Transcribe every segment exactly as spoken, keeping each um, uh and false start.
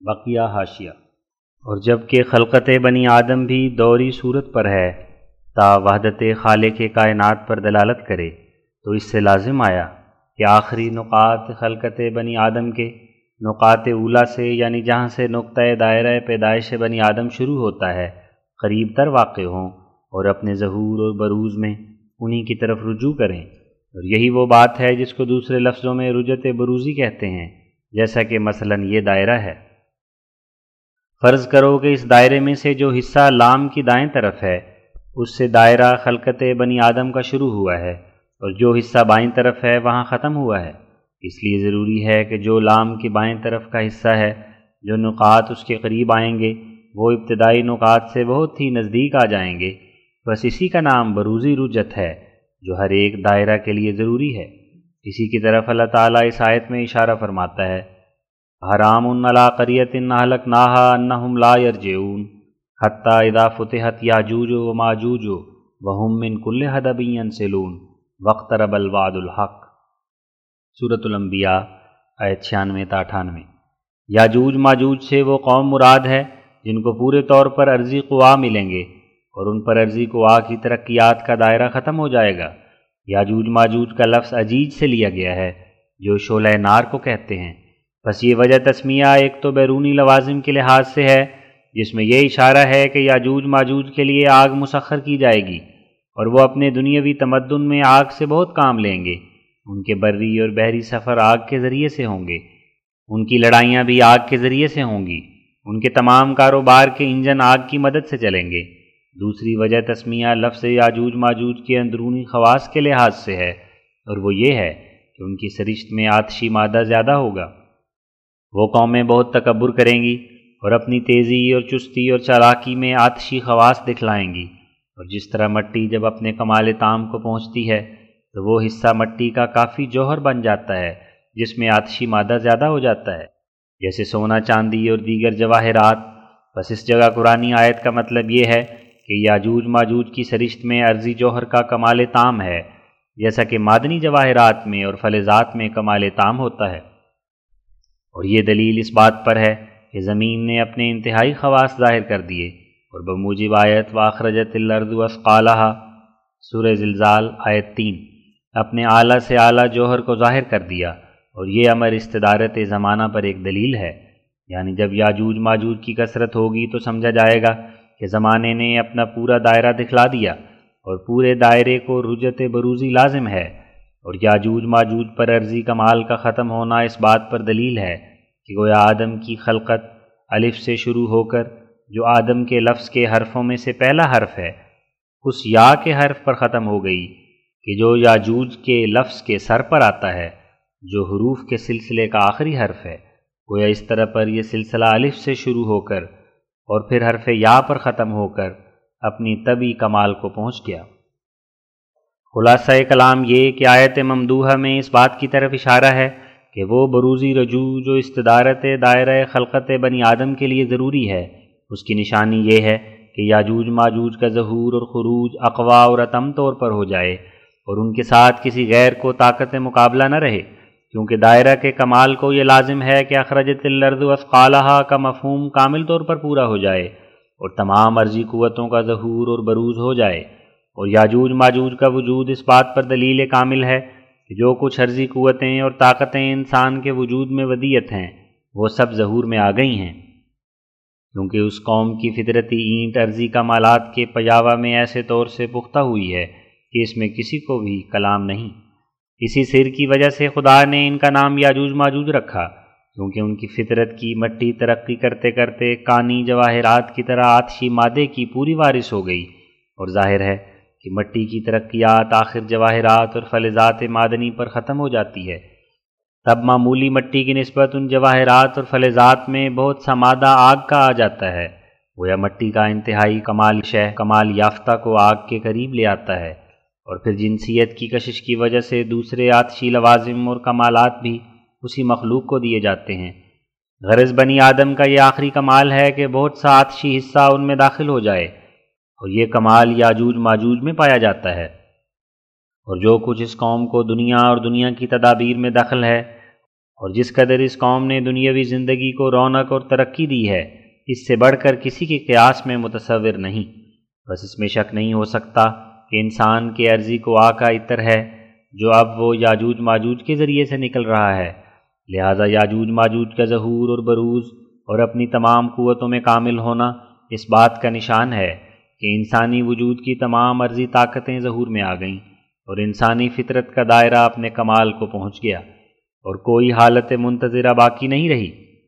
بقیہ حاشیہ۔ اور جب کہ خلقت بنی آدم بھی دوری صورت پر ہے تا وحدت خالق کائنات پر دلالت کرے، تو اس سے لازم آیا کہ آخری نقاط خلقت بنی آدم کے نقاط اولا سے، یعنی جہاں سے نقطۂ دائرہ پیدائش بنی آدم شروع ہوتا ہے، قریب تر واقع ہوں اور اپنے ظہور اور بروز میں انہی کی طرف رجوع کریں۔ اور یہی وہ بات ہے جس کو دوسرے لفظوں میں رجعت بروزی کہتے ہیں، جیسا کہ مثلاً یہ دائرہ ہے۔ فرض کرو کہ اس دائرے میں سے جو حصہ لام کی دائیں طرف ہے، اس سے دائرہ خلقت بنی آدم کا شروع ہوا ہے، اور جو حصہ بائیں طرف ہے وہاں ختم ہوا ہے۔ اس لیے ضروری ہے کہ جو لام کی بائیں طرف کا حصہ ہے، جو نقاط اس کے قریب آئیں گے وہ ابتدائی نقاط سے بہت ہی نزدیک آ جائیں گے۔ بس اسی کا نام بروزی رجعت ہے، جو ہر ایک دائرہ کے لیے ضروری ہے۔ اسی کی طرف اللہ تعالیٰ اس آیت میں اشارہ فرماتا ہے، حرام علی قریۃ اہلکناھا انہم لا یرجعون حتی اذا فتحت یاجوج وماجوج وہم من کل حدب ینسلون واقترب الوعد الحق۔ سورۃ الانبیاء آیت چھیانوے تا اٹھانوے۔ یاجوج ماجوج سے وہ قوم مراد ہے جن کو پورے طور پر ارضی قوا ملیں گے، اور ان پر ارضی قوا کی ترقیات کا دائرہ ختم ہو جائے گا۔ یاجوج ماجوج کا لفظ اجیج سے لیا گیا ہے، جو شعلہ نار کو کہتے ہیں۔ بس یہ وجہ تسمیہ ایک تو بیرونی لوازم کے لحاظ سے ہے، جس میں یہ اشارہ ہے کہ یاجوج ماجوج کے لیے آگ مسخر کی جائے گی، اور وہ اپنے دنیاوی تمدن میں آگ سے بہت کام لیں گے۔ ان کے بری اور بحری سفر آگ کے ذریعے سے ہوں گے، ان کی لڑائیاں بھی آگ کے ذریعے سے ہوں گی، ان کے تمام کاروبار کے انجن آگ کی مدد سے چلیں گے۔ دوسری وجہ تسمیہ لفظ یاجوج ماجوج کے اندرونی خواص کے لحاظ سے ہے، اور وہ یہ ہے کہ ان کی سرشت میں آتشی مادہ زیادہ ہوگا۔ وہ قومیں بہت تکبر کریں گی اور اپنی تیزی اور چستی اور چالاکی میں آتشی خواص دکھلائیں گی، اور جس طرح مٹی جب اپنے کمال تام کو پہنچتی ہے تو وہ حصہ مٹی کا کافی جوہر بن جاتا ہے جس میں آتشی مادہ زیادہ ہو جاتا ہے، جیسے سونا، چاندی اور دیگر جواہرات۔ بس اس جگہ قرآنی آیت کا مطلب یہ ہے کہ یاجوج ماجوج کی سرشت میں عرضی جوہر کا کمال تام ہے، جیسا کہ معدنی جواہرات میں اور فلزات میں کمال تام ہوتا ہے۔ اور یہ دلیل اس بات پر ہے کہ زمین نے اپنے انتہائی خواص ظاہر کر دیے، اور بموجب آیت وَأَخْرَجَتِ الْأَرْضُ أَثْقَالَهَا سورہ زلزال آیت تین اپنے اعلیٰ سے اعلیٰ جوہر کو ظاہر کر دیا، اور یہ امر استدارت زمانہ پر ایک دلیل ہے۔ یعنی جب یاجوج ماجوج کی کثرت ہوگی تو سمجھا جائے گا کہ زمانے نے اپنا پورا دائرہ دکھلا دیا، اور پورے دائرے کو رجعت بروزی لازم ہے۔ اور یاجوج ماجوج پر عرضی کمال کا ختم ہونا اس بات پر دلیل ہے کہ گویا آدم کی خلقت الف سے شروع ہو کر، جو آدم کے لفظ کے حرفوں میں سے پہلا حرف ہے، اس یا کے حرف پر ختم ہو گئی کہ جو یاجوج کے لفظ کے سر پر آتا ہے، جو حروف کے سلسلے کا آخری حرف ہے۔ گویا اس طرح پر یہ سلسلہ الف سے شروع ہو کر اور پھر حرف یا پر ختم ہو کر اپنی طبی کمال کو پہنچ گیا۔ خلاصہ کلام یہ کہ آیت ممدوحہ میں اس بات کی طرف اشارہ ہے کہ وہ بروزی رجوع جو استدارت دائرہ خلقت بنی آدم کے لیے ضروری ہے، اس کی نشانی یہ ہے کہ یاجوج ماجوج کا ظہور اور خروج اقوا اور اتم طور پر ہو جائے، اور ان کے ساتھ کسی غیر کو طاقت مقابلہ نہ رہے، کیونکہ دائرہ کے کمال کو یہ لازم ہے کہ اخرجت الارض اثقالہا کا مفہوم کامل طور پر پورا ہو جائے، اور تمام عرضی قوتوں کا ظہور اور بروز ہو جائے۔ اور یاجوج ماجوج کا وجود اس بات پر دلیل کامل ہے کہ جو کچھ عرضی قوتیں اور طاقتیں انسان کے وجود میں ودیت ہیں، وہ سب ظہور میں آ گئی ہیں، کیونکہ اس قوم کی فطرتی اینٹ عرضی کمالات کے پیاوا میں ایسے طور سے پختہ ہوئی ہے کہ اس میں کسی کو بھی کلام نہیں۔ اسی سر کی وجہ سے خدا نے ان کا نام یاجوج ماجوج رکھا، کیونکہ ان کی فطرت کی مٹی ترقی کرتے کرتے کانی جواہرات کی طرح آتشی مادے کی پوری وارث ہو گئی، اور ظاہر ہے کہ مٹی کی ترقیات آخر جواہرات اور فلزات معدنی پر ختم ہو جاتی ہے۔ تب معمولی مٹی کی نسبت ان جواہرات اور فلزات میں بہت سا مادہ آگ کا آ جاتا ہے، گویا مٹی کا انتہائی کمال شہ کمال یافتہ کو آگ کے قریب لے آتا ہے، اور پھر جنسیت کی کشش کی وجہ سے دوسرے آتشی لوازم اور کمالات بھی اسی مخلوق کو دیے جاتے ہیں۔ غرض بنی آدم کا یہ آخری کمال ہے کہ بہت سا آتشی حصہ ان میں داخل ہو جائے، اور یہ کمال یاجوج ماجوج میں پایا جاتا ہے۔ اور جو کچھ اس قوم کو دنیا اور دنیا کی تدابیر میں دخل ہے اور جس قدر اس قوم نے دنیاوی زندگی کو رونق اور ترقی دی ہے اس سے بڑھ کر کسی کے قیاس میں متصور نہیں۔ بس اس میں شک نہیں ہو سکتا کہ انسان کے عرضی کو آ کا عطر ہے جو اب وہ یاجوج ماجوج کے ذریعے سے نکل رہا ہے، لہذا یاجوج ماجوج کا ظہور اور بروز اور اپنی تمام قوتوں میں کامل ہونا اس بات کا نشان ہے کہ انسانی وجود کی تمام عرضی طاقتیں ظہور میں آ گئیں اور انسانی فطرت کا دائرہ اپنے کمال کو پہنچ گیا اور کوئی حالت منتظرہ باقی نہیں رہی۔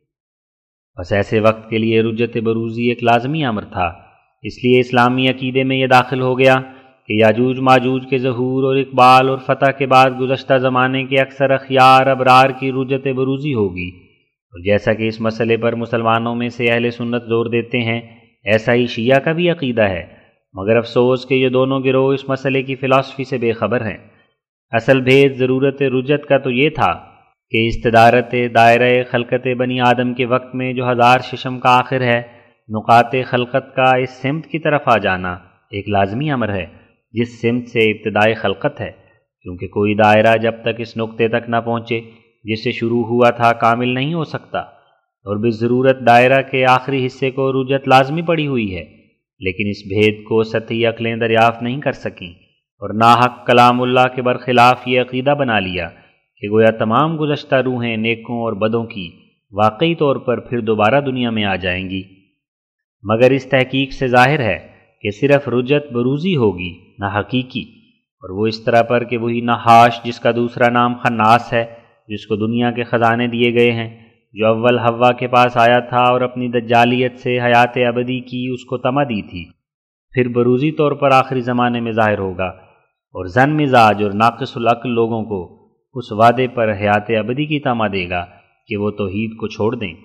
بس ایسے وقت کے لیے رجت بروزی ایک لازمی امر تھا، اس لیے اسلامی عقیدے میں یہ داخل ہو گیا کہ یاجوج ماجوج کے ظہور اور اقبال اور فتح کے بعد گزشتہ زمانے کے اکثر اخیار ابرار کی رجت بروزی ہوگی، اور جیسا کہ اس مسئلے پر مسلمانوں میں سے اہل سنت زور دیتے ہیں ایسا ہی شیعہ کا بھی عقیدہ ہے، مگر افسوس کہ یہ دونوں گروہ اس مسئلے کی فلسفی سے بے خبر ہیں۔ اصل بھید ضرورت رجت کا تو یہ تھا کہ استدارت دائرہ خلقت بنی آدم کے وقت میں جو ہزار ششم کا آخر ہے، نقاط خلقت کا اس سمت کی طرف آ جانا ایک لازمی امر ہے جس سمت سے ابتدائی خلقت ہے، کیونکہ کوئی دائرہ جب تک اس نقطے تک نہ پہنچے جس سے شروع ہوا تھا کامل نہیں ہو سکتا، اور بالضرورت دائرہ کے آخری حصے کو رجت لازمی پڑی ہوئی ہے، لیکن اس بھید کو سطحی عقلیں دریافت نہیں کر سکیں اور ناحق کلام اللہ کے برخلاف یہ عقیدہ بنا لیا کہ گویا تمام گزشتہ روحیں نیکوں اور بدوں کی واقعی طور پر پھر دوبارہ دنیا میں آ جائیں گی، مگر اس تحقیق سے ظاہر ہے کہ صرف رجت بروزی ہوگی نہ حقیقی، اور وہ اس طرح پر کہ وہی نحاش جس کا دوسرا نام خناس ہے، جس کو دنیا کے خزانے دیے گئے ہیں، جو اول حوا کے پاس آیا تھا اور اپنی دجالیت سے حیات ابدی کی اس کو تمہ دی تھی، پھر بروزی طور پر آخری زمانے میں ظاہر ہوگا اور زن مزاج اور ناقص العقل لوگوں کو اس وعدے پر حیات ابدی کی تمہ دے گا کہ وہ توحید کو چھوڑ دیں۔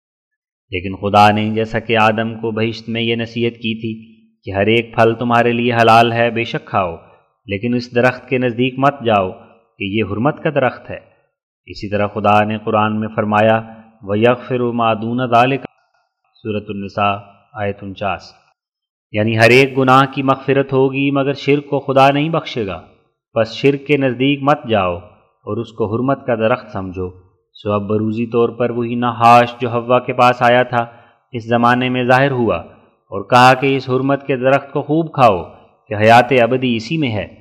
لیکن خدا نے جیسا کہ آدم کو بہشت میں یہ نصیحت کی تھی کہ ہر ایک پھل تمہارے لیے حلال ہے، بے شک کھاؤ، لیکن اس درخت کے نزدیک مت جاؤ کہ یہ حرمت کا درخت ہے، اسی طرح خدا نے قرآن میں فرمایا وَيَغْفِرُ مَا دُونَ ذَلِكَ، سورۃ النساء آیت انچاس، یعنی ہر ایک گناہ کی مغفرت ہوگی مگر شرک کو خدا نہیں بخشے گا، بس شرک کے نزدیک مت جاؤ اور اس کو حرمت کا درخت سمجھو۔ سو اب بروزی طور پر وہی نحاش جو حوا کے پاس آیا تھا اس زمانے میں ظاہر ہوا اور کہا کہ اس حرمت کے درخت کو خوب کھاؤ کہ حیات ابدی اسی میں ہے۔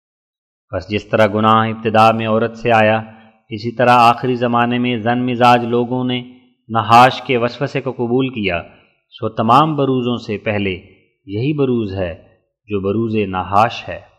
بس جس طرح گناہ ابتدا میں عورت سے آیا، اسی طرح آخری زمانے میں زن مزاج لوگوں نے نحاش کے وسوسے کو قبول کیا، سو تمام بروزوں سے پہلے یہی بروز ہے جو بروز نحاش ہے۔